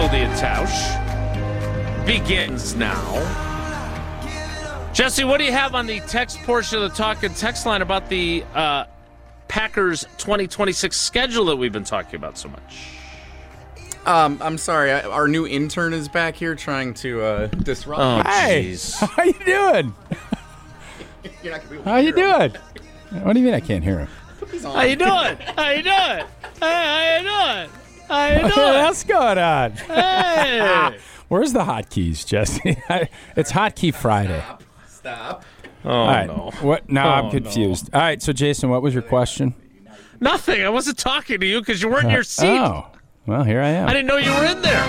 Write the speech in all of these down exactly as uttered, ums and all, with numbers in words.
Wilde and Tausch begins now. Jesse, what do you have on the text portion of the talk and text line about the uh, Packers twenty twenty-six schedule that we've been talking about so much? Um, I'm sorry, I, our new intern is back here trying to uh, disrupt. Oh, Hey, jeez. how you doing? You're not gonna be able to How you hear him. doing? What do you mean I can't hear him? He's on. How you doing? How you doing? Hey, how you doing? How you What doing? else going on? Hey. Where's the hotkeys, Jesse? It's Hotkey Friday. Stop. Stop. Oh, All right. no. What? Now Oh, I'm confused. All right. So, Jason, what was your question? Nothing. I wasn't talking to you because you weren't in your seat. Oh, well, here I am. I didn't know you were in there.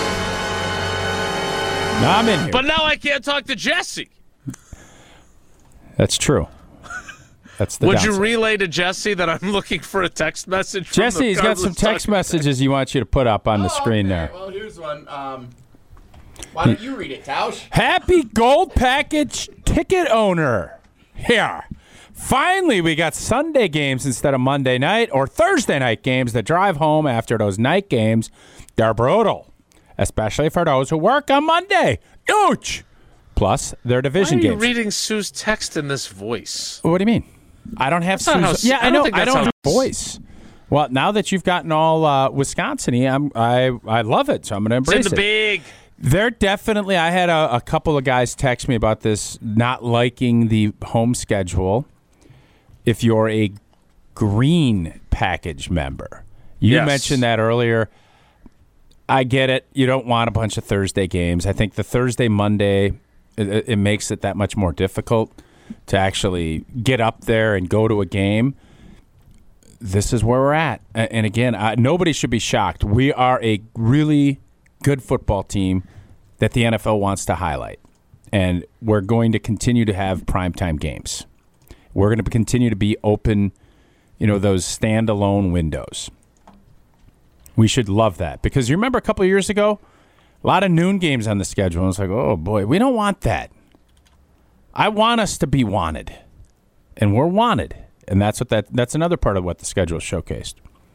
No, I'm in here. But now I can't talk to Jesse. That's true. That's the Would downside. you relay to Jesse that I'm looking for a text message from Jesse, the he's got some Cardinals text talking- messages he wants you to put up on the Oh, screen okay. there. Well, here's one. Um, why don't you read it, Tausch? Happy gold package ticket owner. Here. Finally, we got Sunday games instead of Monday night or Thursday night games that drive home after those night games. They're brutal, especially for those who work on Monday. Ouch! Plus, they're Why are division you games. reading Sue's text in this voice? What do you mean? I don't have not how- Sue's. Yeah, I I don't know. think I that's don't how- have a voice. Well, now that you've gotten all uh, Wisconsin-y, I'm I I love it. So I'm going to It's in embrace the it. big. They're definitely. I had a, a couple of guys text me about this, not liking the home schedule. If you're a green package member, you Yes. mentioned that earlier. I get it. You don't want a bunch of Thursday games. I think the Thursday, Monday, it, it makes it that much more difficult to actually get up there and go to a game. This is where we're at. A- And again, I, nobody should be shocked. We are a really good football team that the N F L wants to highlight. And we're going to continue to have primetime games. We're going to continue to be open, you know, those standalone windows. We should love that. Because you remember a couple of years ago, a lot of noon games on the schedule. And it's like, oh, boy, we don't want that. I want us to be wanted. And we're wanted. And that's what that that's another part of what the schedule showcased.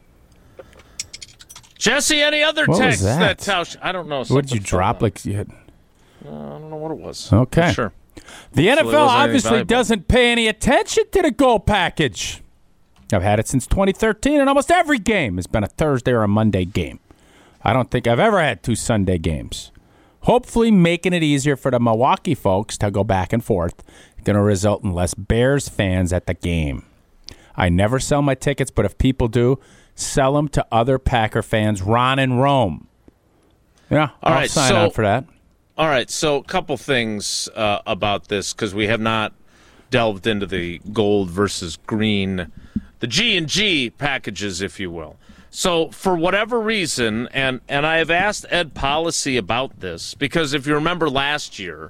Jesse, any other What was text that? Tausch? I don't know. What did you something drop? fun. Like you had, Uh, I don't know what it was. Okay. Sure. The N F L it wasn't anything obviously valuable. doesn't pay any attention to the goal package. I've had it since twenty thirteen, and almost every game has been a Thursday or a Monday game. I don't think I've ever had two Sunday games. Hopefully making it easier for the Milwaukee folks to go back and forth. Going to result in less Bears fans at the game. I never sell my tickets, but if people do, sell them to other Packer fans. Ron and Rome. Yeah, All I'll right, sign so- on for that. All right, so a couple things uh, about this because we have not delved into the gold versus green, the G and G packages, if you will. So for whatever reason, and, and I have asked Ed Policy about this because if you remember last year,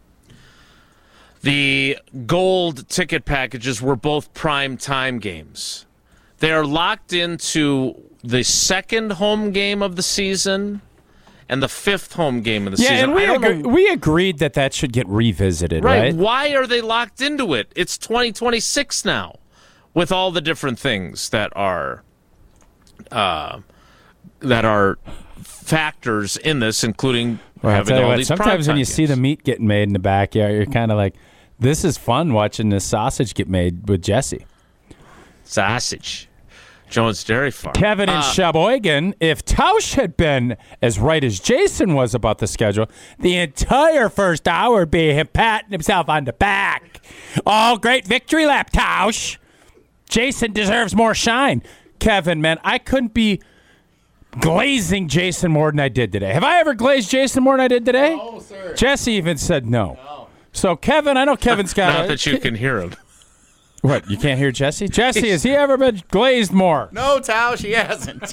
the gold ticket packages were both prime time games. They are locked into the second home game of the season and the fifth home game of the Yeah, season. and we, I don't agree, know- we agreed that that should get revisited, Right. right? Why are they locked into it? It's twenty twenty-six now with all the different things that are uh, that are factors in this, including Well, I'll having tell you all what, these sometimes when primetime you see the games. meat getting made in the backyard, you're kind of like, this is fun watching this sausage get made with Jesse. sausage, Jones Dairy Farm. Kevin in Uh, Sheboygan, if Tausch had been as right as Jason was about the schedule, the entire first hour would be him patting himself on the back. Oh, great victory lap, Tausch. Jason deserves more shine. Kevin, man, I couldn't be glazing Jason more than I did today. Have I ever glazed Jason more than I did today? No, sir. Jesse even said no. So, Kevin, I know Kevin's got Not a- that you can hear him. What, you can't hear Jesse? Jesse, has he ever been glazed more? No, Tausch, he hasn't.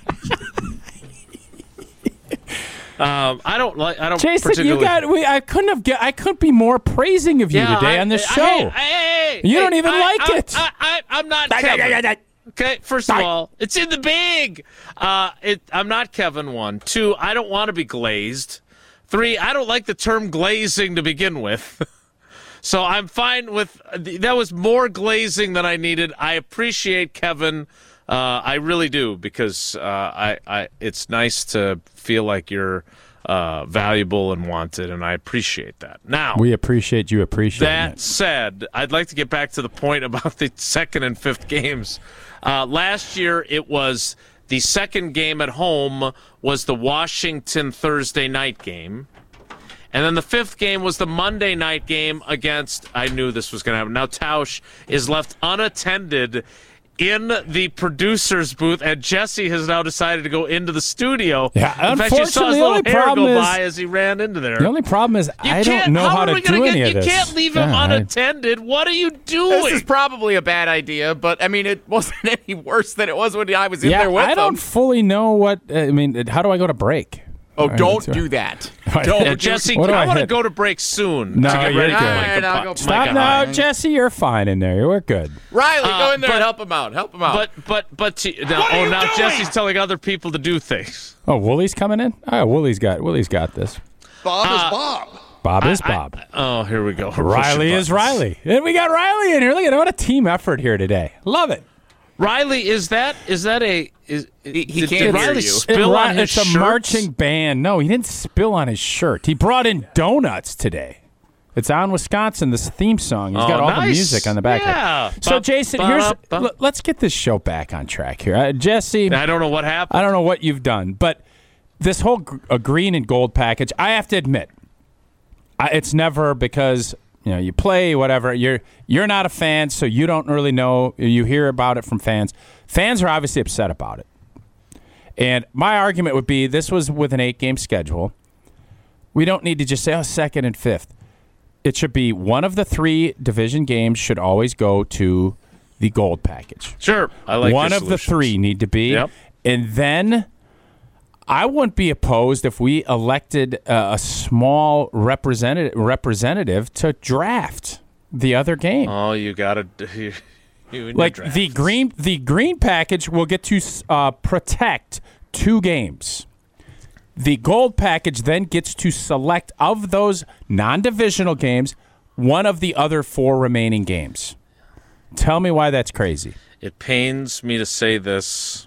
Um, I don't like. I don't. Jason, you particularly- got. We, I couldn't have. Get, I couldn't be more praising of you Yeah, today I- on this I- show. Hey, hey, hey, You hey, don't even I- like I, it. I, I, I'm not Kevin. Okay, first of all, it's in the big. Uh, it, I'm not Kevin, one. Two, I don't want to be glazed. Three, I don't like the term glazing to begin with. So I'm fine with that was more glazing than I needed. I appreciate Kevin Uh, I really do because uh, I, I, it's nice to feel like you're uh, valuable and wanted, and I appreciate that. Now, We appreciate you appreciating that it. said, I'd like to get back to the point about the second and fifth games. Uh, last year, it was the second game at home was the Washington Thursday night game. And then the fifth game was the Monday night game against, I knew this was going to happen. Now Tausch is left unattended in the producer's booth, and Jesse has now decided to go into the studio. Yeah, in fact, you saw his unfortunately, the little only hair problem go is- by as he ran into there. The only problem is You I can't- don't know how, are to we do gonna any get, of this. You can't leave him Yeah, I- unattended. What are you doing? This is probably a bad idea, but I mean, it wasn't any worse than it was when I was in yeah, there with I don't them. fully know what. I mean, how do I go to break? Oh, All right, don't let's do that. right. Don't Yeah, do Jesse, What do I I want to hit? go to break soon. No, to get you're ready good. for All Micah right, I'll Pi- go- Stop Micah now, Hyde. Jesse. You're fine in there. We're good. Riley, go Uh, in there but- and help him out. Help him out. But but but to, now, What are oh, you now doing? Jesse's telling other people to do things. Oh, Woolie's coming in. Oh, Woolie's got Woolie's got this. Bob is Bob. Bob is I- Bob. Oh, here we go. We're Riley pushing is buttons. Riley, and we got Riley in here. Look at what a team effort here today. Love it. Riley, is that is that a is He- he did, can't did hear Riley you. spill It- on his it's a shirts? marching band. No, he didn't spill on his shirt. He brought in donuts today. It's on Wisconsin, this theme song. He's Oh, got all the nice. music on the back. Yeah. So, Ba- Jason, ba- here's ba- l- let's get this show back on track here. Uh, Jesse, I don't know what happened. I don't know what you've done, but this whole gr- a green and gold package, I have to admit, I, it's never because you know you play whatever. You're you're not a fan, so you don't really know. You hear about it from fans. Fans are obviously upset about it. And my argument would be this was with an eight-game schedule. We don't need to just say, oh, second and fifth. It should be one of the three division games should always go to the gold package. Sure, I like One your of the solutions. three need to be. Yep. And then I wouldn't be opposed if we elected uh, a small representative representative to draft the other game. Oh, you got to you, you and your like draft. the green the green package will get to uh, protect two games. The gold package then gets to select of those non-divisional games one of the other four remaining games. Tell me why that's crazy. It pains me to say this.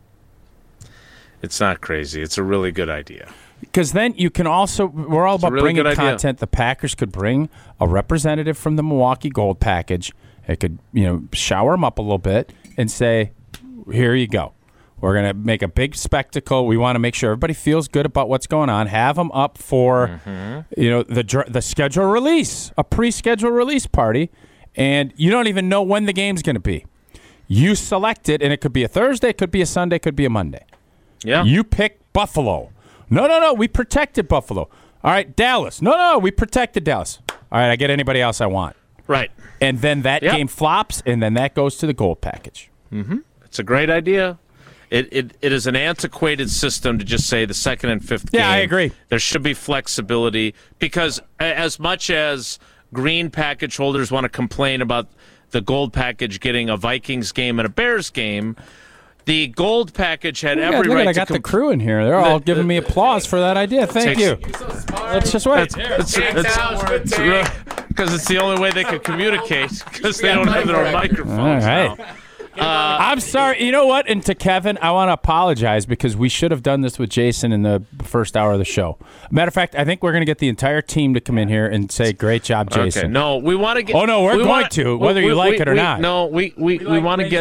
It's not crazy. It's a really good idea. Because then you can also, we're all about really bringing good idea. content. The Packers could bring a representative from the Milwaukee Gold package. It could, you know, shower them up a little bit and say, here you go. We're going to make a big spectacle. We want to make sure everybody feels good about what's going on. Have them up for, Mm-hmm. you know, the dr- the schedule release, a pre-schedule release party, and you don't even know when the game's going to be. You select it, and it could be a Thursday, it could be a Sunday, it could be a Monday. Yeah. You pick Buffalo. No, no, no. We protected Buffalo. All right, Dallas. No, no, no. We protected Dallas. All right, I get anybody else I want. Right. And then that Yep. game flops, and then that goes to the gold package. It's a great idea. It, it it is an antiquated system to just say the second and fifth game. Yeah, I agree. There should be flexibility because a- as much as green package holders want to complain about the gold package getting a Vikings game and a Bears game, the gold package had Yeah, every look at, right I to got the com- crew in here. They're all The- giving the- me applause for that idea. Thank Takes- you. Let's just wait. It's because it's the only way they can communicate because they don't have their own microphones All right. now. I'm sorry. You know what? And to Kevin, I want to apologize because we should have done this with Jason in the first hour of the show. Matter of fact, I think we're going to get the entire team to come in here and say, "Great job, Jason." Okay, no, we want to get. Oh, no, we're we going wanna- to, whether you like it or we- not. No, we we, we, want to get.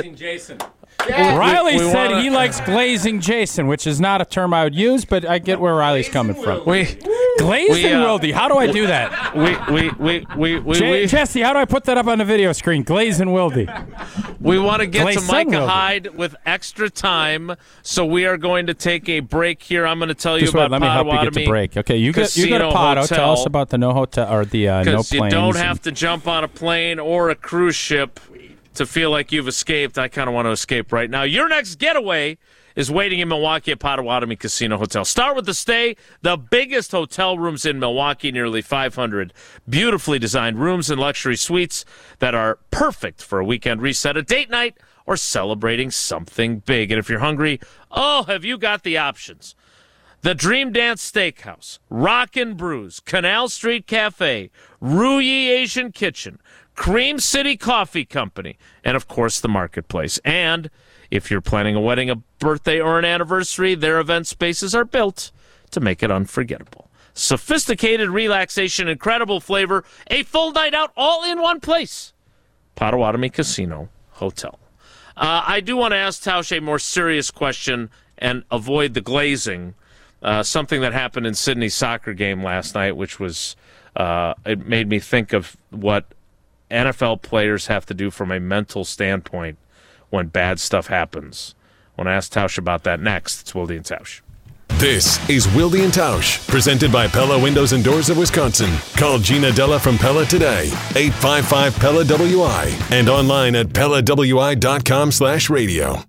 Riley we- we said wanna- he likes glazing Jason, which is not a term I would use, but I get where Riley's coming from. We Glazing we, uh, Wildy. How do I do that? we we we we we, J- we, Jesse, how do I put that up on the video screen? Glazing Wildy. we want to get to Glazing Micah Wildy. Hyde with extra time, so we are going to take a break here. I'm going to tell you Just wait, about let me help you get to Potawatomi break. Okay, you get you go to Casino Pato. Tell Hotel. us about the no hotel or the uh, no Because planes. you don't and- have to jump on a plane or a cruise ship to feel like you've escaped. I kind of want to escape right now. Your next getaway is waiting in Milwaukee at Potawatomi Casino Hotel. Start with the stay. The biggest hotel rooms in Milwaukee, nearly five hundred beautifully designed rooms and luxury suites that are perfect for a weekend reset, a date night, or celebrating something big. And if you're hungry, oh, have you got the options? The Dream Dance Steakhouse, Rockin' Brews, Canal Street Cafe, Ruyi Asian Kitchen, Cream City Coffee Company, and of course the Marketplace. And If you're planning a wedding, a birthday, or an anniversary, their event spaces are built to make it unforgettable. Sophisticated relaxation, incredible flavor, a full night out all in one place. Potawatomi Casino Hotel. Uh, I do want to ask Tausch a more serious question and avoid the glazing. Uh, something that happened in Sydney's soccer game last night, which was, uh, it made me think of what N F L players have to do from a mental standpoint when bad stuff happens. I want to ask Tausch about that next. It's Wilde and Tausch. This is Wilde and Tausch, presented by Pella Windows and Doors of Wisconsin. Call Gina Della from Pella today, eight five five Pella W I, and online at pella w i dot com slash radio.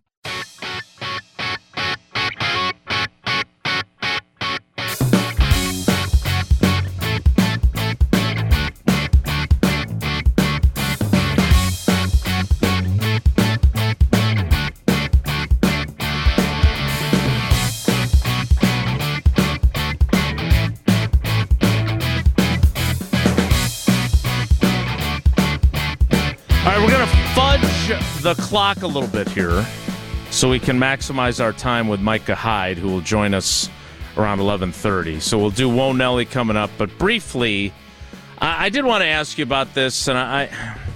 The clock a little bit here so we can maximize our time with Micah Hyde, who will join us around eleven thirty. So we'll do Whoa Nelly coming up. But briefly, I, I did want to ask you about this, and I,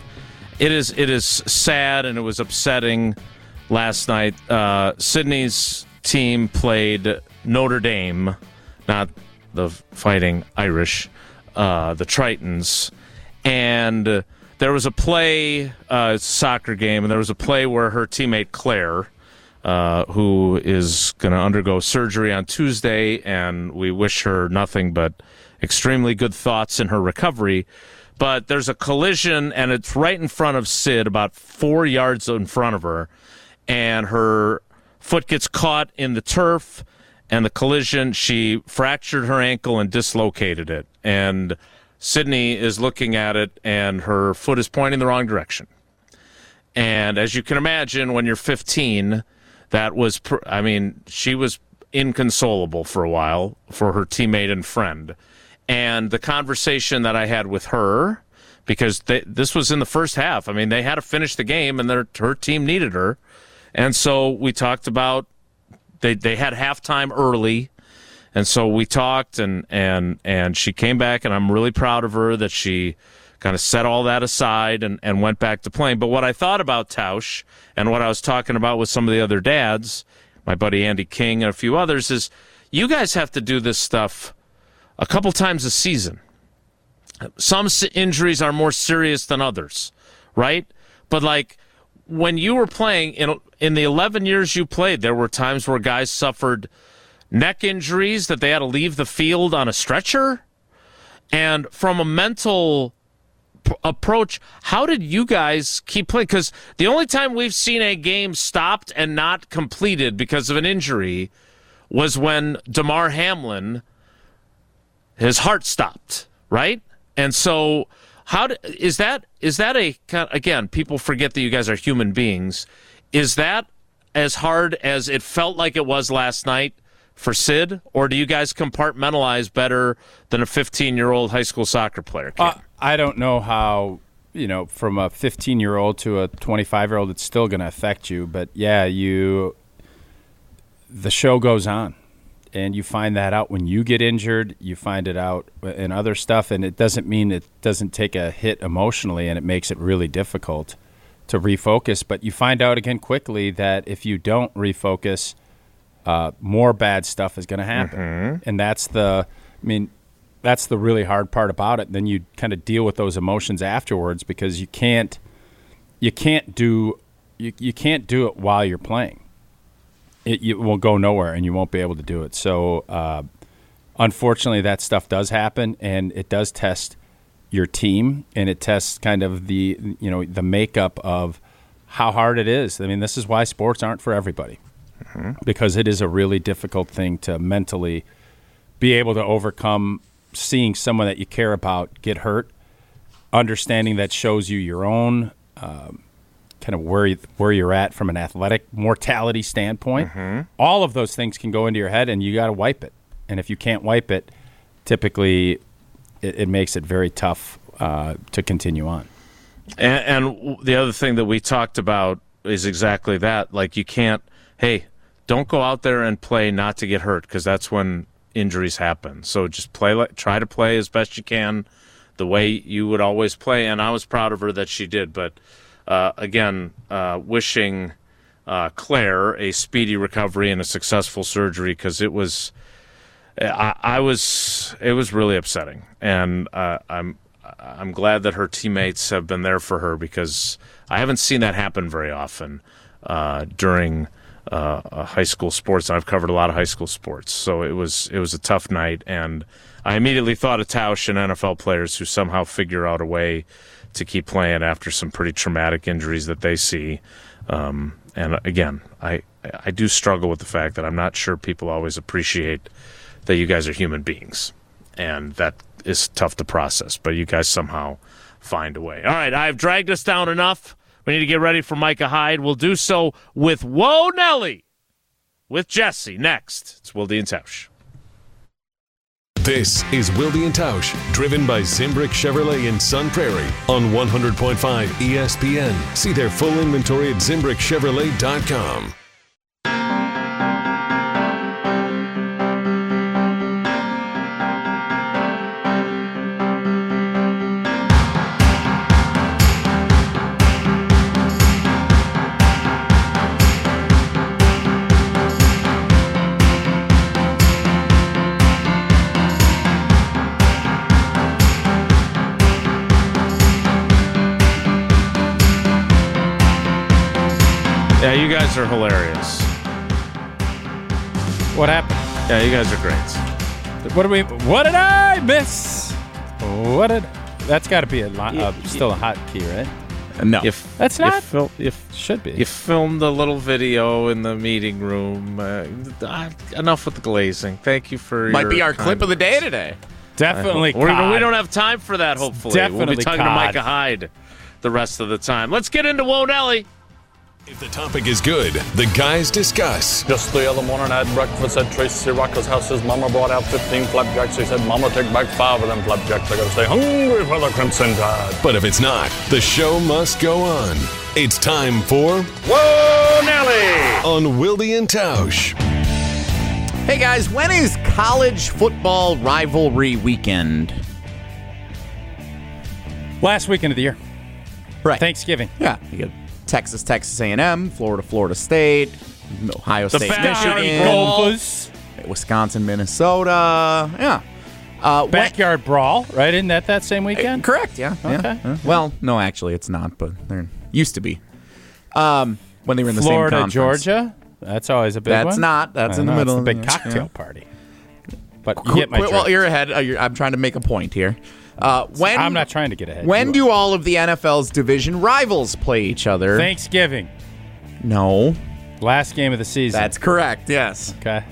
it is it is sad and it was upsetting last night. Uh, Sydney's team played Notre Dame, not the Fighting Irish, uh, the Tritons, and uh, there was a play, uh, soccer game, and there was a play where her teammate Claire, uh, who is going to undergo surgery on Tuesday, and we wish her nothing but extremely good thoughts in her recovery. But there's a collision, and it's right in front of Sid, about four yards in front of her, and her foot gets caught in the turf, and the collision, she fractured her ankle and dislocated it. And Sydney is looking at it, and her foot is pointing the wrong direction. And as you can imagine, when you're fifteen, that was, pr- I mean, she was inconsolable for a while for her teammate and friend. And the conversation that I had with her, because they, this was in the first half, I mean, they had to finish the game, and their, her team needed her. And so we talked about, they, they had halftime early. And so we talked, and, and, and she came back, and I'm really proud of her that she kind of set all that aside and, and went back to playing. But what I thought about Tausch and what I was talking about with some of the other dads, my buddy Andy King and a few others, is you guys have to do this stuff a couple times a season. Some injuries are more serious than others, right? But, like, when you were playing, in, in the eleven years you played, there were times where guys suffered neck injuries that they had to leave the field on a stretcher. And from a mental p- approach, how did you guys keep playing? Because the only time we've seen a game stopped and not completed because of an injury was when Damar Hamlin, his heart stopped, right? And so how do, is that is that a, again, people forget that you guys are human beings. Is that as hard as it felt like it was last night for Sid, or do you guys compartmentalize better than a fifteen-year-old high school soccer player can? Uh, I don't know how, you know, from a fifteen-year-old to a twenty-five-year-old, it's still going to affect you. But, yeah, you the show goes on, and you find that out when you get injured. You find it out in other stuff, and it doesn't mean it doesn't take a hit emotionally, and it makes it really difficult to refocus. But you find out again quickly that if you don't refocus, Uh, more bad stuff is going to happen. Mm-hmm. And that's the, I mean, that's the really hard part about it. Then you kind of deal with those emotions afterwards, because you can't, you can't do, you, you can't do it while you're playing. It, it will go nowhere, and you won't be able to do it. So, uh, unfortunately, that stuff does happen, and it does test your team, and it tests kind of the, you know, the makeup of how hard it is. I mean, this is why sports aren't for everybody. Mm-hmm. Because it is a really difficult thing to mentally be able to overcome, seeing someone that you care about get hurt, understanding that shows you your own um, kind of where, you, where you're at from an athletic mortality standpoint. Mm-hmm. All of those things can go into your head, and you got to wipe it. And if you can't wipe it, typically it, it makes it very tough uh, to continue on. And, and the other thing that we talked about is exactly that. Like, you can't, hey, don't go out there and play not to get hurt, because that's when injuries happen. So just play, like, try to play as best you can the way you would always play. And I was proud of her that she did. But uh, again, uh, wishing uh, Claire a speedy recovery and a successful surgery, because it was, I, I was, it was really upsetting. And uh, I'm, I'm glad that her teammates have been there for her, because I haven't seen that happen very often uh, during uh, high school sports. I've covered a lot of high school sports, so it was it was a tough night, and I immediately thought of Tausch and N F L players who somehow figure out a way to keep playing after some pretty traumatic injuries that they see. Um, and again, I I do struggle with the fact that I'm not sure people always appreciate that you guys are human beings, and that is tough to process, but you guys somehow find a way. All right, I've dragged us down enough. We need to get ready for Micah Hyde. We'll do so with Whoa Nelly with Jesse next. It's Wilde and Tausch. This is Wilde and Tausch, driven by Zimbrick Chevrolet in Sun Prairie on one hundred point five E S P N. See their full inventory at zimbrick chevrolet dot com. Yeah, you guys are hilarious. What happened? Yeah, you guys are great. What did we? What did I miss? What did? That's got to be a li- uh, still a hot key, right? No. If That's you not. fil- if Should be. you filmed a little video in the meeting room, uh, uh, enough with the glazing. Thank you for Might your be our kind clip of the day today. Definitely. We're, cod. we don't have time for that, hopefully. We'll definitely be talking cod. to Micah Hyde the rest of the time. Let's get into Whoa Nelly. If the topic is good, the guys discuss. Just the other morning I had breakfast at Tracy Rocker's house. His mama brought out fifteen flapjacks. He said, Mama, take back five of them flapjacks. I gotta stay hungry for the Crimson Tide. But if it's not, the show must go on. It's time for Whoa, Nelly! On Wilde and Tausch. Hey guys, when is college football rivalry weekend? Last weekend of the year. Right. Thanksgiving. Yeah. You get Texas, Texas A and M, Florida, Florida State, Ohio The State, backyard Michigan, Gophers. Wisconsin, Minnesota. Yeah. Uh, when- Backyard brawl, right? Isn't that that same weekend? Correct. Yeah. yeah, Okay. yeah. Well, no, actually, it's not, but there used to be. Um, when they were in the Florida, same conference. Georgia. That's always a big one. That's not. That's I in the know, middle. It's the big Yeah. cocktail Yeah. party. But you Qu- get my qu- well, drift. you're ahead. Uh, you're, I'm trying to make a point here. Uh, when I'm not trying to get ahead. When You do all of the N F L's division rivals play each other? Thanksgiving. No, Last game of the season. that's correct. Yes. okay.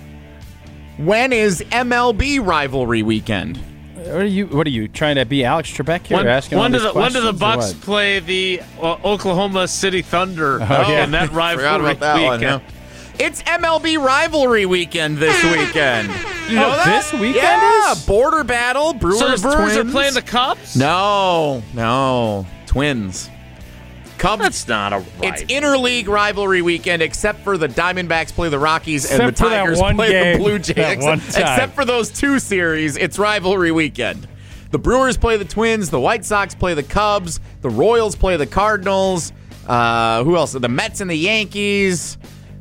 When is M L B rivalry weekend? What are you? What are you trying to be, Alex Trebek here? When, asking all when, do these the, when do the questions, or Bucks what? play the uh, Oklahoma City Thunder yeah. in that Forgot rivalry about that weekend? one. Yeah. It's M L B rivalry weekend this weekend. You know Oh, that? this weekend Yeah, is? border battle. Brewers, So the Brewers Twins. are playing the Cubs? No, no, Twins. Cubs. That's not a right. It's interleague rivalry weekend, except for the Diamondbacks play the Rockies and Except the for that Tigers one play game, the Blue that Jays. one time. Except for those two series, it's rivalry weekend. The Brewers play the Twins, the White Sox play the Cubs, the Royals play the Cardinals. Uh, who else? The Mets and the Yankees.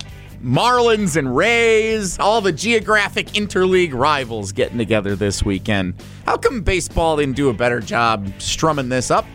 Marlins and Rays, all the geographic interleague rivals getting together this weekend. How come baseball didn't do a better job strumming this up?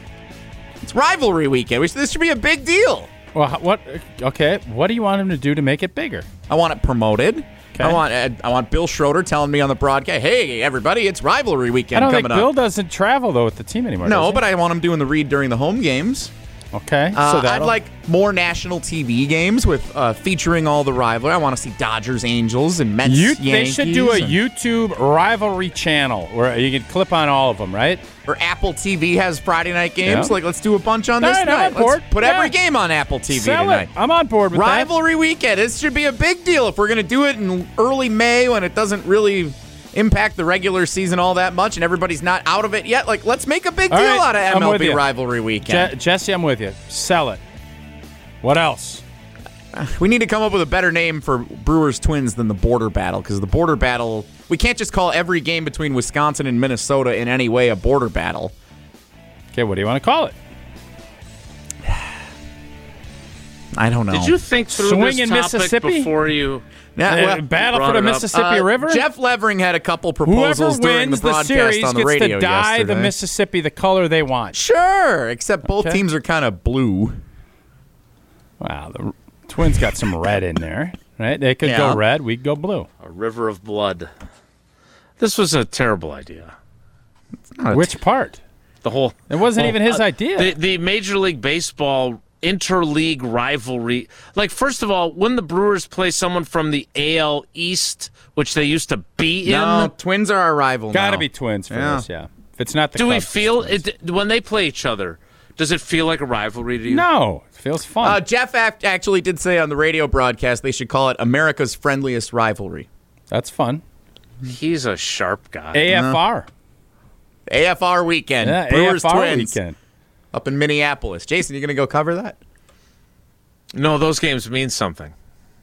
It's rivalry weekend, which this should be a big deal. Well, h- what? Okay. What do you want him to do to make it bigger? I want it promoted. Okay. I want I want Bill Schroeder telling me on the broadcast, "Hey, everybody, it's rivalry I weekend don't coming think Bill up." doesn't travel though with the team anymore. does No, he? but I want him doing the read during the home games. okay. Uh, so I'd that'll- like more national T V games with uh, featuring all the rivalry. I want to see Dodgers, Angels, and Mets. You, they Yankees, should do a and- YouTube rivalry channel where you can clip on all of them, right? Or Apple T V has Friday night games. Yeah. Like, let's do a bunch on All this right, I'm night. on board. Let's put Yeah. every game on Apple T V Sell tonight. it. I'm on board with Rivalry weekend. This should be a big deal if we're going to do it in early May when it doesn't really impact the regular season all that much and everybody's not out of it yet. Like, let's make a big All deal right, out of I'm M L with B you. rivalry that. weekend. Je- Jesse, I'm with you. Sell it. What else? We need to come up with a better name for Brewers Twins than the Border Battle, because the Border Battle, we can't just call every game between Wisconsin and Minnesota in any way a border battle. Okay, what do you want to call it? I don't know. Did you think through Swing this in topic Mississippi? before you? Yeah, Uh, well, battle brought for the it up. Mississippi uh, River? Jeff Levering had a couple Whoever proposals during the wins the, broadcast series on the gets radio to dye yesterday. the Mississippi the color they want. Sure, except both Okay. teams are kind of blue. Wow, the Twins got some red in there, right? They could Yeah. go red, we'd go blue. A river of blood. This was a terrible idea. Which part? The whole. It wasn't well, even his uh, idea. The, the Major League Baseball interleague rivalry. Like, first of all, when the Brewers play someone from the A L East, which they used to be in, No, Twins are our rival Got to now. be Twins for Yeah. this, yeah. If it's not the do we Cubs, it's feel Twins. it when they play each other? Does it feel like a rivalry to you? No, it feels fun. Uh, Jeff act- actually did say on the radio broadcast they should call it America's friendliest rivalry. That's fun. He's a sharp guy. A F R. A F R weekend. Yeah, Brewers A F R Twins weekend. up in Minneapolis. Jason, you going to go cover that? No, those games mean something.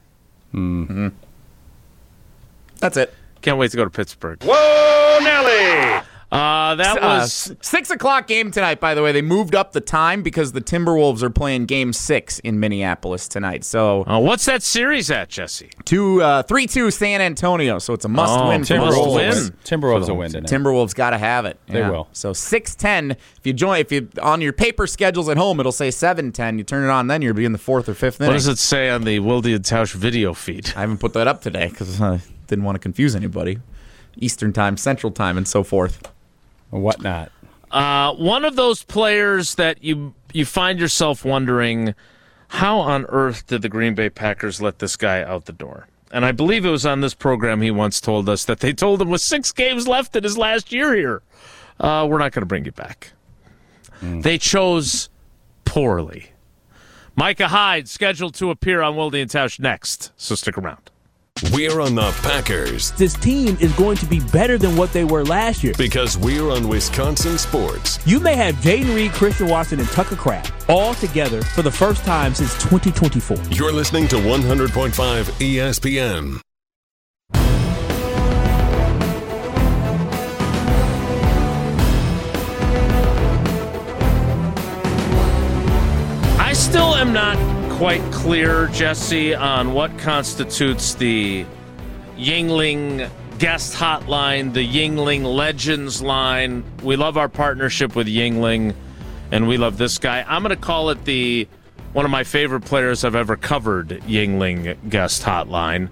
That's it. Can't wait to go to Pittsburgh. Whoa, Nelly! Uh, that Uh, was six o'clock game tonight, by the way. They moved up the time because the Timberwolves are playing game six in Minneapolis tonight. So uh, what's that series at, Jesse? two, uh, three two San Antonio. So it's a must Oh, win for the Timberwolves Wolves. win. Timberwolves will win tonight. Timberwolves got to have it. They will. So six ten. If you join, if you on your paper schedules at home, it'll say seven ten. You turn it on, then you'll be in the fourth or fifth What inning. does it say on the Wilde and Tausch video feed? I haven't put that up today because I didn't want to confuse anybody. Eastern time, Central time, and so forth. Or whatnot. Uh, one of those players that you you find yourself wondering, how on earth did the Green Bay Packers let this guy out the door? And I believe it was on this program he once told us that they told him with six games left in his last year here, uh, we're not going to bring you back. Mm. They chose poorly. Micah Hyde scheduled to appear on Wilde and Tausch next, so stick around. We're on the Packers This team is going to be better than what they were last year. because we're on Wisconsin Sports. You may have Jaden Reed, Christian Watson, and Tucker Kraft all together for the first time since twenty twenty-four. You're listening to one hundred point five E S P N. I still am not quite clear, Jesse, on what constitutes the Yingling guest hotline, the Yingling Legends line. We love our partnership with Yingling, and we love this guy. I'm going to call it the one of my favorite players I've ever covered Yingling guest hotline.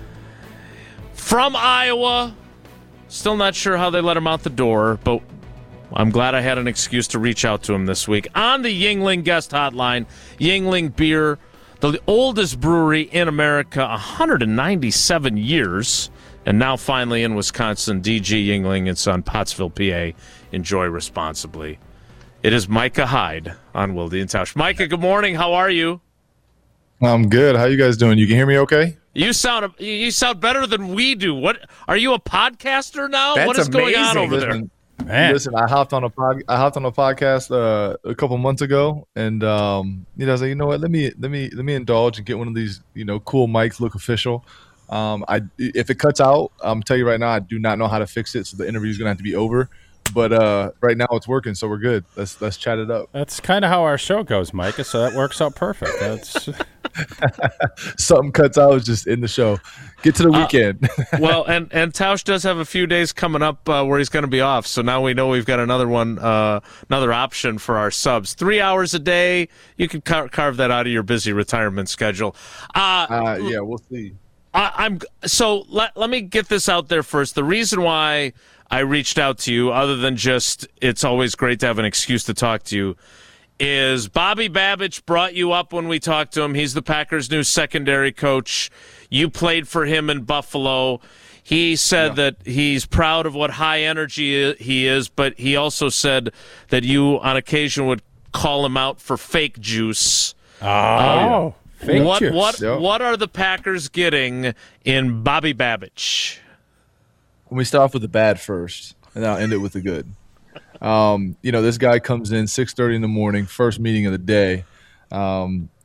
From Iowa, still not sure how they let him out the door, but I'm glad I had an excuse to reach out to him this week. On the Yingling guest hotline, Yingling Beer, the oldest brewery in America, one hundred ninety-seven years, and now finally in Wisconsin, D G Yingling and Son, Pottsville, P A. Enjoy responsibly. It is Micah Hyde on Wilde and Tausch. Micah, good morning. How are you? I'm good. How you guys doing? You can hear me okay? You sound you sound better than we do. What are you, a podcaster now? That's what is going on amazing. over there? Listen, Man. listen, I hopped on a pod, I hopped on a podcast uh, a couple months ago, and um, you know, I was like, you know what? Let me let me let me indulge and get one of these, you know, cool mics, look official. Um, I if it cuts out, I'm tell you right now, I do not know how to fix it, so the interview is gonna have to be over. But uh, right now it's working, so we're good. Let's let's chat it up. That's kind of how our show goes, Micah, so that works out perfect. That's Something cuts out, it's just in the show. Get to the weekend. Well, and and Tausch does have a few days coming up uh, where he's going to be off, so now we know we've got another one, uh, another option for our subs. Three hours a day, you can car- carve that out of your busy retirement schedule. Uh, uh, yeah, we'll see. I, I'm so let let me get this out there first. The reason why I reached out to you, other than just it's always great to have an excuse to talk to you, is Bobby Babich brought you up when we talked to him. He's the Packers' new secondary coach. You played for him in Buffalo. He said yeah. that he's proud of what high energy he is, but he also said that you on occasion would call him out for fake juice. oh, yeah. Fake what juice. what Yep. what are the Packers getting in Bobby Babich? When we start off with the bad first, and I'll end it with the good. Um, you know, this guy comes in six thirty in the morning, first meeting of the day. Um,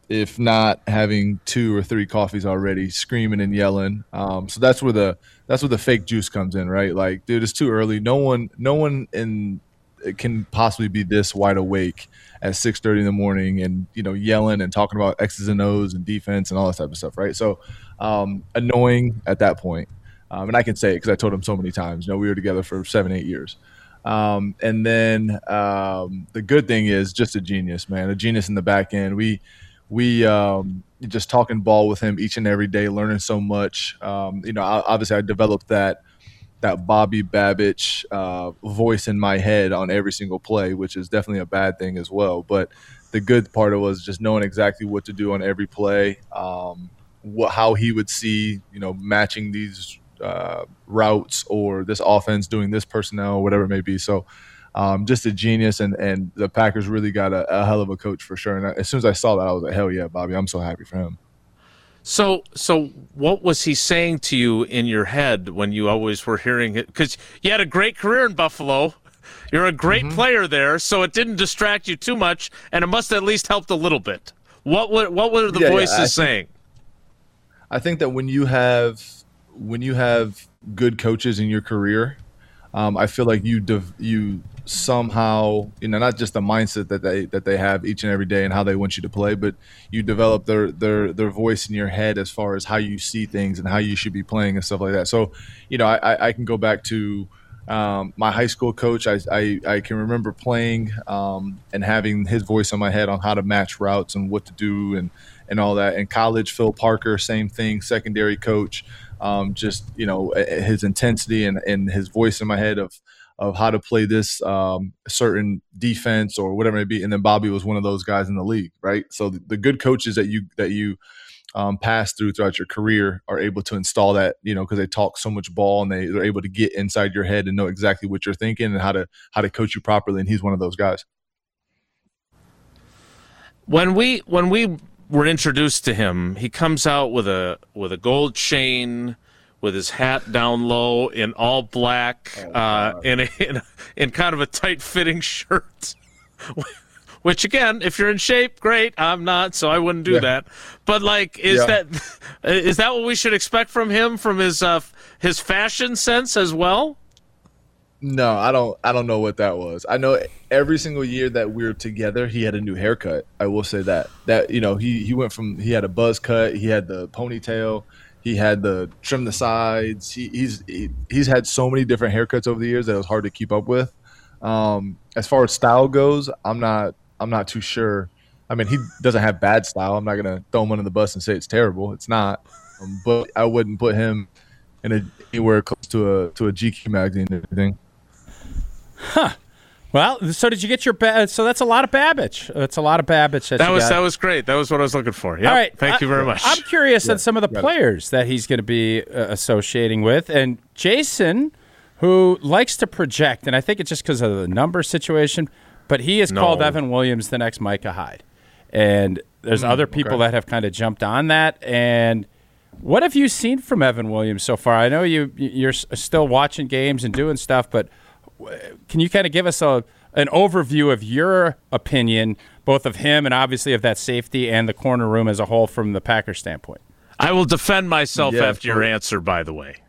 if not having two or three coffees already, screaming and yelling. Um, so that's where the that's where the fake juice comes in, right? Like, dude, it's too early. No one, no one in can possibly be this wide awake at six thirty in the morning and, you know, yelling and talking about X's and O's and defense and all that type of stuff, right? So um, annoying at that point. Um, and I can say it because I told him so many times. You know, we were together for seven, eight years. Um, and then um, the good thing is just a genius, man, a genius in the back end. We we um, just talking ball with him each and every day, learning so much. Um, you know, obviously I developed that that Bobby Babich uh, voice in my head on every single play, which is definitely a bad thing as well. But the good part of it was just knowing exactly what to do on every play, um, what, how he would see, you know, matching these uh, routes or this offense doing this personnel, whatever it may be. So um, just a genius, and, and the Packers really got a, a hell of a coach for sure. And I, as soon as I saw that, I was like, hell yeah, Bobby, I'm so happy for him. So, so what was he saying to you in your head when you always were hearing it? Because you had a great career in Buffalo. You're a great mm-hmm. player there, so it didn't distract you too much, and it must have at least helped a little bit. What were, what were the yeah, voices yeah, I saying? Think, I think that when you have when you have good coaches in your career, um, I feel like you div- you somehow, you know, not just the mindset that they that they have each and every day and how they want you to play, but you develop their their their voice in your head as far as how you see things and how you should be playing and stuff like that. So, you know, I, I can go back to um, my high school coach. I, I, I can remember playing um, and having his voice in my head on how to match routes and what to do and, and all that. In college, Phil Parker, same thing, secondary coach. Um, just, you know, his intensity and, and his voice in my head of of how to play this um, certain defense or whatever it may be. And then Bobby was one of those guys in the league, right? So the, the good coaches that you that you um, pass through throughout your career are able to install that, you know, because they talk so much ball and they, they're able to get inside your head and know exactly what you're thinking and how to how to coach you properly. And he's one of those guys. When we when we were introduced to him, he comes out with a with a gold chain, with his hat down low in all black, oh, uh, in, a, in, a, in kind of a tight-fitting shirt. Which, again, if you're in shape, great. I'm not, so I wouldn't do yeah. that. But, like, is yeah. that is that what we should expect from him, from his uh, his fashion sense as well? No, I don't. I don't know what that was. I know every single year that we were together, he had a new haircut. I will say that. That you know, he he went from he had a buzz cut, he had the ponytail. He had the trim the sides. He, he's he, he's had so many different haircuts over the years that it was hard to keep up with. Um, as far as style goes, I'm not I'm not too sure. I mean, he doesn't have bad style. I'm not gonna throw him under the bus and say it's terrible. It's not. Um, but I wouldn't put him in a, anywhere close to a to a G Q magazine or anything. Huh. Well, so did you get your ba- so that's a lot of Babich. That's a lot of Babich. That, that you was got. That was great. That was what I was looking for. Yep. All right. Thank I, you very much. I'm curious yeah. on some of the players that he's going to be uh, associating with, and Jason, who likes to project, and I think it's just because of the number situation, but he has no. called Evan Williams the next Micah Hyde, and there's mm, other people okay. that have kind of jumped on that. And what have you seen from Evan Williams so far? I know you you're still watching games and doing stuff, but can you kind of give us a an overview of your opinion, both of him and obviously of that safety and the corner room as a whole from the Packers standpoint? I will defend myself yeah, after your answer, by the way.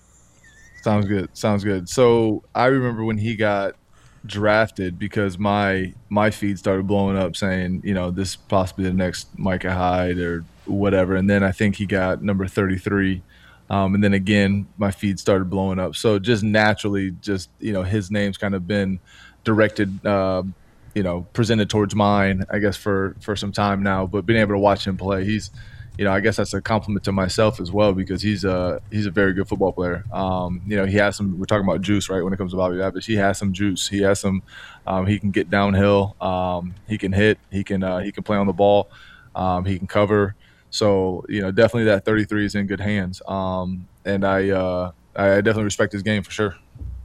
Sounds good. Sounds good. So I remember when he got drafted because my my feed started blowing up saying, you know, this is possibly the next Micah Hyde or whatever. And then I think he got number thirty-three. Um, and then again, my feed started blowing up. So just naturally, just, you know, his name's kind of been directed, uh, you know, presented towards mine, I guess, for, for some time now. But being able to watch him play, he's, you know, I guess that's a compliment to myself as well because he's a, he's a very good football player. Um, you know, he has some – we're talking about juice, right, when it comes to Bobby Babich. He has some juice. He has some um, – he can get downhill. Um, he can hit. He can uh, he can play on the ball. Um, he can cover. So, you know, definitely that thirty-three is in good hands. Um, and I, uh, I definitely respect his game for sure.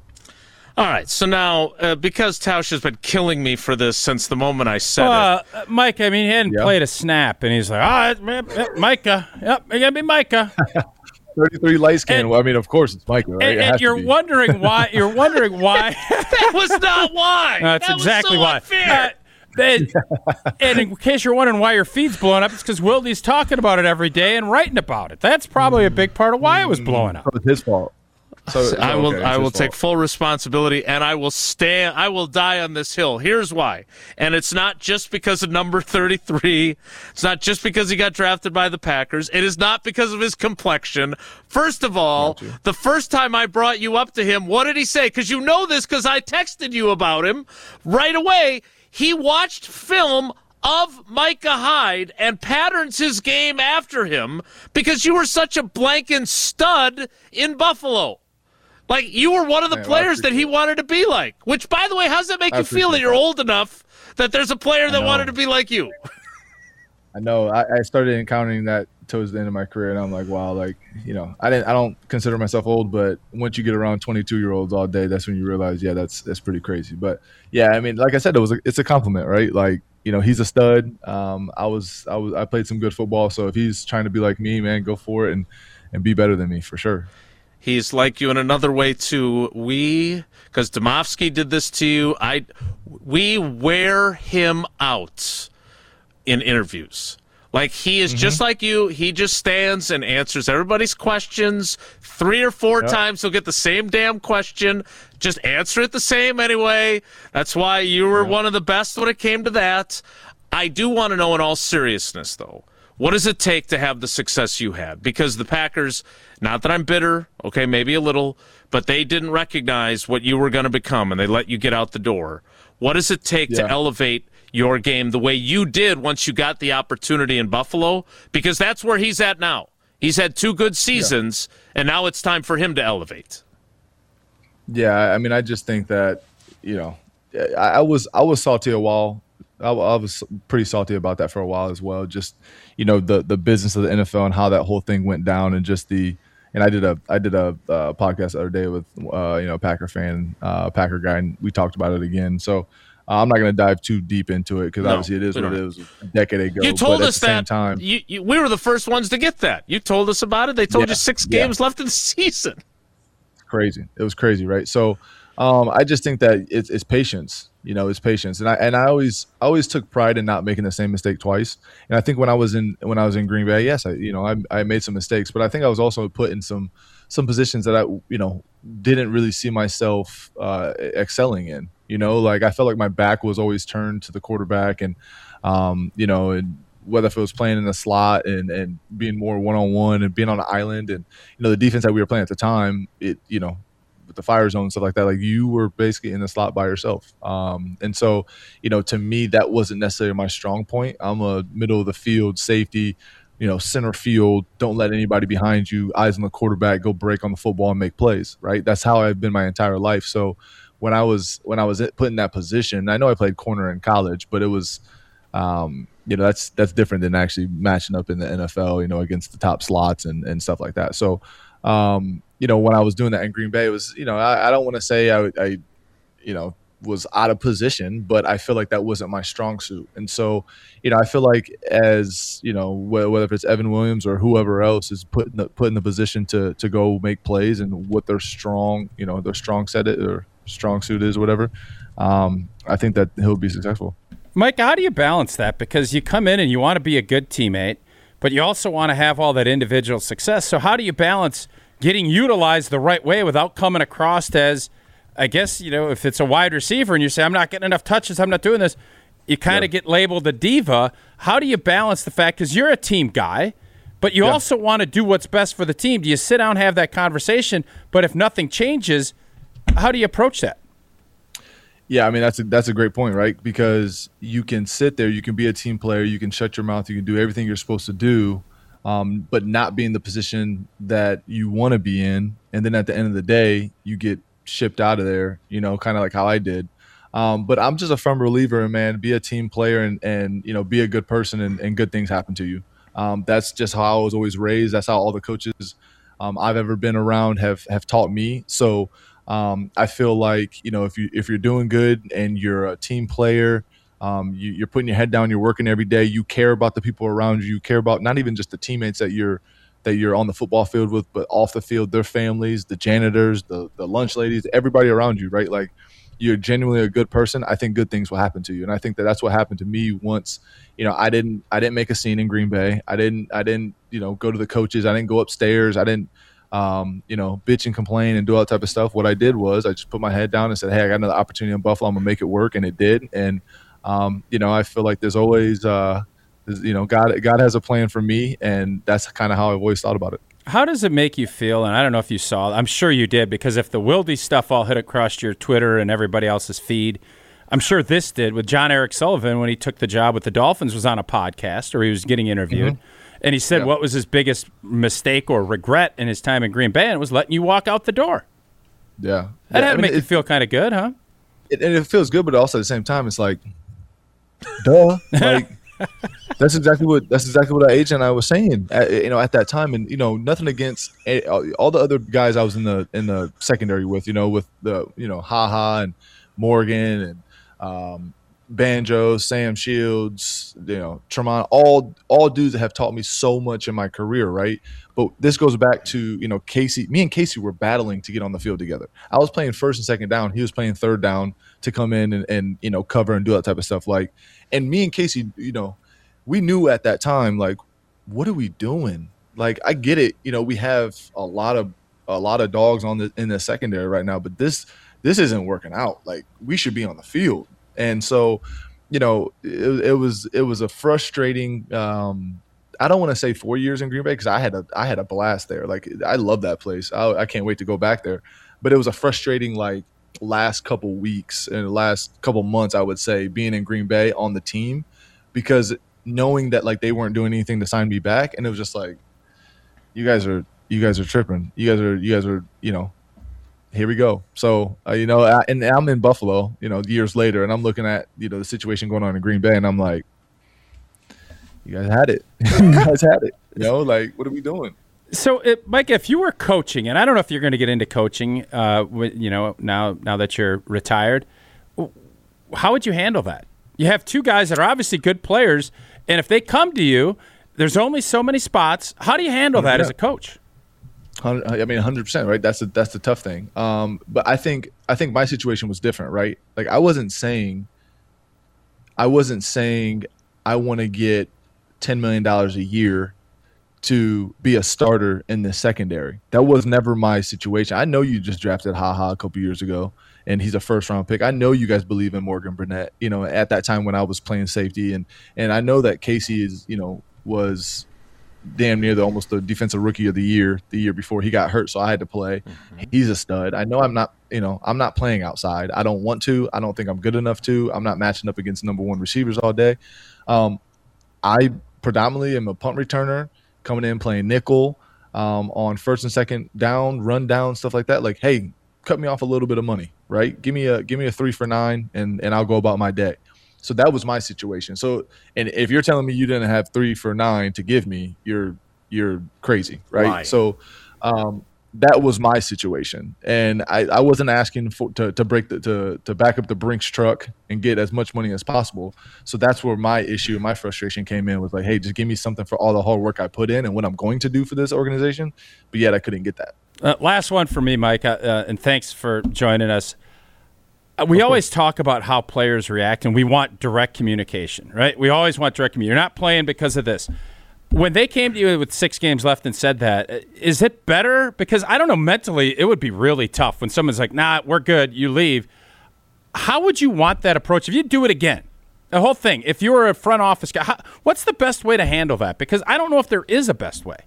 All right, so now, uh, because Tausch has been killing me for this since the moment I said uh, it. Uh, Mike, I mean, he hadn't yeah. played a snap, and he's like, all right, yep, Micah. Yep, it got to be Micah. thirty-three light skin. Well, I mean, of course it's Micah, right? And, and you're wondering why. You're wondering why. That was not why. No, that's that exactly was so why. unfair. Uh, They, and in case you're wondering why your feed's blowing up, it's because Wildy's talking about it every day and writing about it. That's probably a big part of why it was blowing up. It's his fault. So, so I will okay, I will fault. take full responsibility, and I will stand I will die on this hill. Here's why. And it's not just because of number thirty-three. It's not just because he got drafted by the Packers. It is not because of his complexion. First of all, the first time I brought you up to him, what did he say? Because you know this because I texted you about him right away. He watched film of Micah Hyde and patterns his game after him because you were such a blanking stud in Buffalo. Like, you were one of the Man, players that he wanted to be like. Which, by the way, how does that make I you feel that you're that. old enough that there's a player that wanted to be like you? I know. I, I started encountering that towards the end of my career, and I'm like, wow, like, you know, I didn't. I don't consider myself old, but once you get around twenty-two-year-olds all day, that's when you realize, yeah, that's that's pretty crazy. But yeah, I mean, like I said, it was a, it's a compliment, right? Like, you know, he's a stud. Um, I was I was I played some good football, so if he's trying to be like me, man, go for it and and be better than me for sure. He's like you in another way too. We, because Domofsky did this to you, I, we wear him out in interviews. Like, he is mm-hmm. just like you. He just stands and answers everybody's questions three or four yep. times. He'll get the same damn question. Just answer it the same anyway. That's why you were yep. one of the best when it came to that. I do want to know, in all seriousness, though, what does it take to have the success you had? Because the Packers, not that I'm bitter, okay, maybe a little, but they didn't recognize what you were going to become, and they let you get out the door. What does it take yeah. to elevate your game the way you did once you got the opportunity in Buffalo? Because that's where he's at now. He's had two good seasons, yeah. and now it's time for him to elevate. Yeah, I mean, I just think that, you know, I, I was I was salty a while. I, I was pretty salty about that for a while as well. Just, you know, the the business of the N F L and how that whole thing went down, and just the and I did a I did a uh, podcast the other day with uh, you know, Packer fan, uh, Packer guy, and we talked about it again. So uh, I'm not going to dive too deep into it because no, obviously it is what it is a decade ago. You told but us at the that same time, you, you, we were the first ones to get that. You told us about it. They told yeah, you six yeah. games left in the season. It's crazy. It was crazy, right? So um, I just think that it's, it's patience. You know, it's patience, and I and I always I always took pride in not making the same mistake twice. And I think when I was in when I was in Green Bay, yes, I you know I I made some mistakes, but I think I was also put in some some positions that I you know didn't really see myself uh, excelling in. You know, like I felt like my back was always turned to the quarterback, and um, you know, and whether if it was playing in the slot and and being more one on one and being on an island, and you know the defense that we were playing at the time, it you know. the fire zone and stuff like that, like you were basically in the slot by yourself. Um, and so, you know, to me, that wasn't necessarily my strong point. I'm a middle of the field safety, you know, center field. Don't let anybody behind you, eyes on the quarterback, go break on the football and make plays, right? That's how I've been my entire life. So when I was, when I was put in that position, I know I played corner in college, but it was, um, you know, that's, that's different than actually matching up in the N F L, you know, against the top slots and, and stuff like that. So, um, you know, when I was doing that in Green Bay, it was, you know, I, I don't want to say I, I, you know, was out of position, but I feel like that wasn't my strong suit. And so, you know, I feel like as, you know, wh- whether it's Evan Williams or whoever else is put in the, put in the position to to go make plays and what their strong, you know, their strong set it or strong suit is, whatever, um, I think that he'll be successful. Mike, how do you balance that? Because you come in and you want to be a good teammate, but you also want to have all that individual success. So how do you balance getting utilized the right way without coming across as, I guess, you know, if it's a wide receiver and you say, I'm not getting enough touches, I'm not doing this, you kind of yeah. get labeled a diva. How do you balance the fact, because you're a team guy, but you yeah. also want to do what's best for the team? Do you sit down and have that conversation, but if nothing changes, how do you approach that? Yeah, I mean, that's a, that's a great point, right? Because you can sit there, you can be a team player, you can shut your mouth, you can do everything you're supposed to do, Um, but not be in the position that you want to be in. And then at the end of the day, you get shipped out of there, you know, kind of like how I did. Um, but I'm just a firm believer in, man, be a team player and, and you know, be a good person and, and good things happen to you. Um, that's just how I was always raised. That's how all the coaches um, I've ever been around have, have taught me. So um, I feel like, you know, if, you, if you're doing good and you're a team player, Um, you, you're putting your head down. You're working every day. You care about the people around you. You care about not even just the teammates that you're that you're on the football field with, but off the field, their families, the janitors, the the lunch ladies, everybody around you, right? Like you're genuinely a good person, I think good things will happen to you. And I think that that's what happened to me once, you know, I didn't, I didn't make a scene in Green Bay. I didn't, I didn't, you know, go to the coaches. I didn't go upstairs. I didn't, um, you know, bitch and complain and do all that type of stuff. What I did was I just put my head down and said, hey, I got another opportunity in Buffalo. I'm gonna make it work. And it did. And, um, you know, I feel like there's always, uh, there's, you know, God, God has a plan for me. And that's kind of how I've always thought about it. How does it make you feel? And I don't know if you saw, I'm sure you did, because if the Wildy stuff all hit across your Twitter and everybody else's feed, I'm sure this did with John Eric Sullivan when he took the job with the Dolphins, was on a podcast or he was getting interviewed. Mm-hmm. And he said yeah. what was his biggest mistake or regret in his time in Green Bay, and it was letting you walk out the door. Yeah. That yeah, had I to mean, make it, you feel kind of good, huh? It, and it feels good, but also at the same time, it's like, duh. Like, that's exactly what that's exactly what our agent and I was saying, at, you know, at that time. And you know, nothing against all the other guys I was in the in the secondary with, you know, with the you know, Ha Ha and Morgan and um, Banjo, Sam Shields, you know, Tremont, all all dudes that have taught me so much in my career, right? But this goes back to, you know, Casey. Me and Casey were battling to get on the field together. I was playing first and second down. He was playing third down to come in and, and you know, cover and do that type of stuff. Like, and me and Casey, you know, we knew at that time, like, what are we doing? Like, I get it. You know, we have a lot of a lot of dogs on the in the secondary right now, but this this isn't working out. Like, we should be on the field. And so, you know, it, it was it was a frustrating. Um, I don't want to say four years in Green Bay because I had a I had a blast there. Like, I love that place. I, I can't wait to go back there. But it was a frustrating, like, last couple weeks and the last couple months, I would say, being in Green Bay on the team, because knowing that, like, they weren't doing anything to sign me back, and it was just like, you guys are you guys are tripping. You guys are you guys are you know, here we go. So uh, you know, I, and I'm in Buffalo, you know, years later, and I'm looking at, you know, the situation going on in Green Bay, and I'm like, you guys had it. You guys had it. You know, like, what are we doing? So, it, Mike, if you were coaching, and I don't know if you're going to get into coaching, uh, you know, now now that you're retired, how would you handle that? You have two guys that are obviously good players, and if they come to you, there's only so many spots. How do you handle that yeah. as a coach? I mean, one hundred percent, right? That's a, that's the tough thing. Um, but I think I think my situation was different, right? Like, I wasn't saying, I wasn't saying I want to get ten million dollars a year to be a starter in the secondary. That was never my situation. I know you just drafted Ha Ha a couple years ago, and he's a first round pick. I know you guys believe in Morgan Burnett, you know, at that time when I was playing safety. And, and I know that Casey is, you know, was damn near the almost the defensive rookie of the year the year before he got hurt. So I had to play. Mm-hmm. He's a stud. I know I'm not, you know, I'm not playing outside. I don't want to. I don't think I'm good enough to. I'm not matching up against number one receivers all day. Um, I predominantly am a punt returner, coming in playing nickel um, on first and second down, run down, stuff like that. Like, hey, cut me off a little bit of money, right? Give me a give me a three for nine, and and I'll go about my day. So that was my situation. So, and if you're telling me you didn't have three for nine to give me, you're you're crazy, right? Right. So um, that was my situation, and I, I wasn't asking for to to break the to to back up the Brinks truck and get as much money as possible. So that's where my issue, my frustration came in, was like, hey, just give me something for all the hard work I put in and what I'm going to do for this organization. But yet I couldn't get that. Uh, last one for me, Mike, uh, and thanks for joining us. We always talk about how players react, and we want direct communication, right? We always want direct communication. You're not playing because of this. When they came to you with six games left and said that, is it better? Because I don't know, mentally, it would be really tough when someone's like, nah, we're good, you leave. How would you want that approach if you do it again? The whole thing, if you were a front office guy, how, what's the best way to handle that? Because I don't know if there is a best way.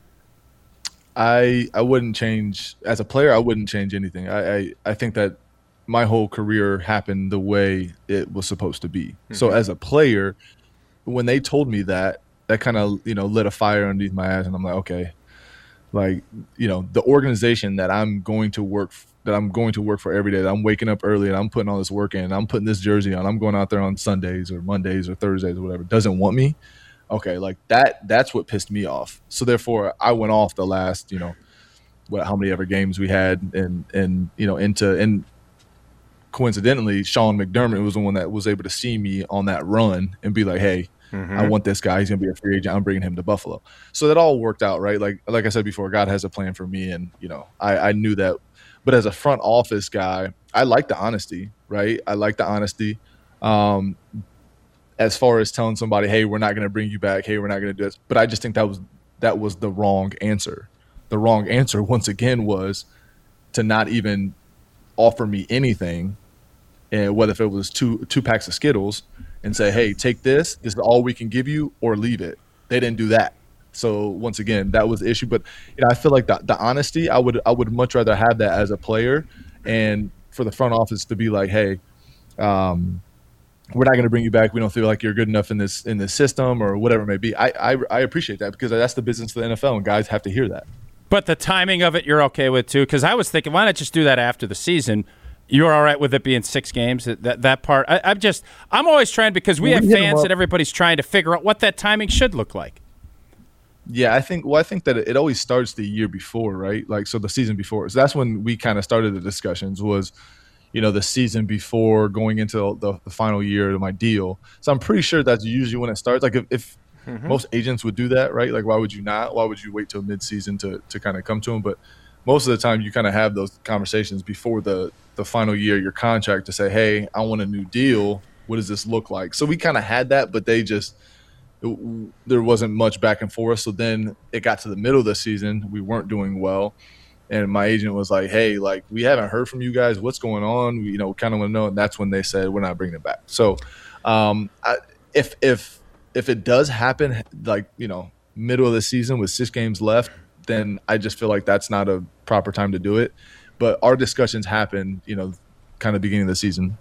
I I wouldn't change, as a player, I wouldn't change anything. I, I, I think that my whole career happened the way it was supposed to be. Mm-hmm. So as a player, when they told me that, that kind of, you know, lit a fire underneath my ass, and I'm like, okay, like, you know, the organization that I'm going to work, that I'm going to work for every day, that I'm waking up early and I'm putting all this work in, I'm putting this jersey on, I'm going out there on Sundays or Mondays or Thursdays or whatever, doesn't want me. Okay, like that, that's what pissed me off. So therefore, I went off the last, you know, what, how many ever games we had, and and you know, into and coincidentally, Sean McDermott was the one that was able to see me on that run and be like, hey, mm-hmm. I want this guy. He's gonna be a free agent. I'm bringing him to Buffalo. So that all worked out, right? Like like I said before, God has a plan for me, and you know, I, I knew that. But as a front office guy, I like the honesty, right? I like the honesty. Um, as far as telling somebody, hey, we're not going to bring you back. Hey, we're not going to do this. But I just think that was that was the wrong answer. The wrong answer, once again, was to not even offer me anything, and whether if it was two two packs of Skittles, and say, hey, take this. This is all we can give you, or leave it. They didn't do that. So once again, that was the issue. But you know, I feel like the, the honesty, I would I would much rather have that as a player, and for the front office to be like, hey, um, we're not going to bring you back. We don't feel like you're good enough in this in this system or whatever it may be. I, I I appreciate that, because that's the business of the N F L, and guys have to hear that. But the timing of it, you're okay with too, because I was thinking, why not just do that after the season? You're all right with it being six games. That that part, I, I'm just, I'm always trying, because we Well, have we hit 'em fans up. and everybody's trying to figure out what that timing should look like. Yeah, I think. Well, I think that it always starts the year before, right? Like, so the season before. So that's when we kind of started the discussions. Was, you know, the season before going into the, the final year of my deal. So I'm pretty sure that's usually when it starts. Like, if, if mm-hmm. most agents would do that, right? Like, why would you not? Why would you wait till mid-season to to kind of come to them? But most of the time, you kind of have those conversations before the the final year of your contract to say, hey, I want a new deal. What does this look like? So we kind of had that, but they just. It, there wasn't much back and forth. So then it got to the middle of the season. We weren't doing well. And my agent was like, hey, like, we haven't heard from you guys. What's going on? We, you know, kind of want to know. And that's when they said, we're not bringing it back. So um, I, if if if it does happen, like, you know, middle of the season with six games left, then I just feel like that's not a proper time to do it. But our discussions happen, you know, kind of beginning of the season.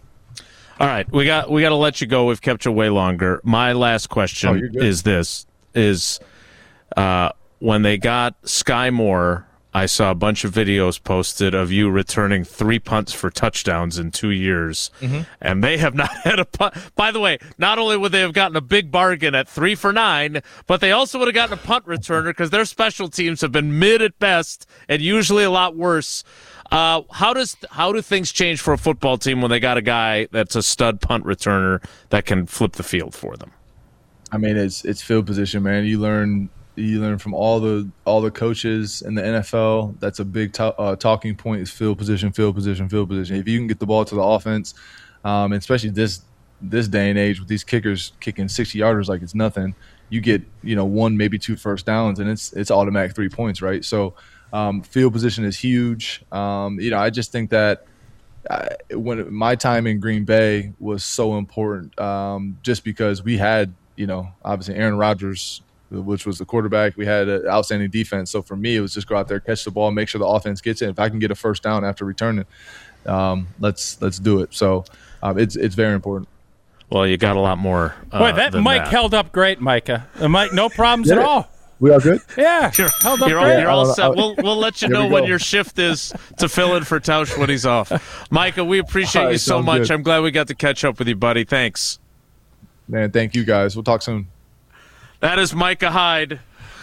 All right, we got we got to let you go. We've kept you way longer. My last question Oh, is this: is uh, when they got Sky Moore, I saw a bunch of videos posted of you returning three punts for touchdowns in two years, mm-hmm. and they have not had a punt. By the way, not only would they have gotten a big bargain at three for nine, but they also would have gotten a punt returner, because their special teams have been mid at best and usually a lot worse. Uh, how does how do things change for a football team when they got a guy that's a stud punt returner that can flip the field for them? I mean, it's it's field position, man. You learn you learn from all the all the coaches in the N F L. That's a big to, uh, talking point: is field position, field position, field position. If you can get the ball to the offense, um, and especially this this day and age with these kickers kicking sixty yarders like it's nothing, you get you know one maybe two first downs, and it's it's automatic three points, right? So. Um, field position is huge. Um, you know, I just think that I, when my time in Green Bay was so important, um, just because we had, you know, obviously Aaron Rodgers, which was the quarterback. We had an outstanding defense. So for me, it was just go out there, catch the ball, make sure the offense gets it. If I can get a first down after returning, um, let's let's do it. So um, it's it's very important. Well, you got a lot more. Uh, Boy, that than Mike that. held up great, Micah. Uh, Mike, no problems Did at it? all. We are good. Yeah, You're, held up you're all, great. you're all I'll- set. I'll- We'll we'll let you Here we know when go. your shift is to fill in for Tausch when he's off. Micah, we appreciate All right, you so sounds much. good. I'm glad we got to catch up with you, buddy. Thanks. Man, thank you guys. We'll talk soon. That is Micah Hyde.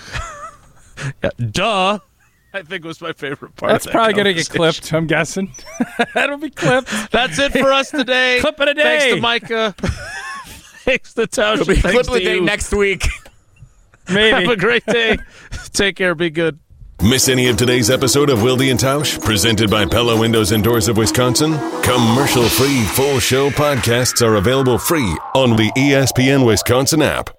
Yeah, duh. I think was my favorite part. That's of that probably going to get conversation. clipped, I'm guessing. That'll be clipped. That's it for us today. Clip of the day. Thanks to Micah. Thanks to Tausch. It'll be Thanks clip of the to day you. next week. Maybe. Have a great day. Take care. Be good. Miss any of today's episode of Wilde and Tausch, presented by Pella Windows and Doors of Wisconsin? Commercial-free full show podcasts are available free on the E S P N Wisconsin app.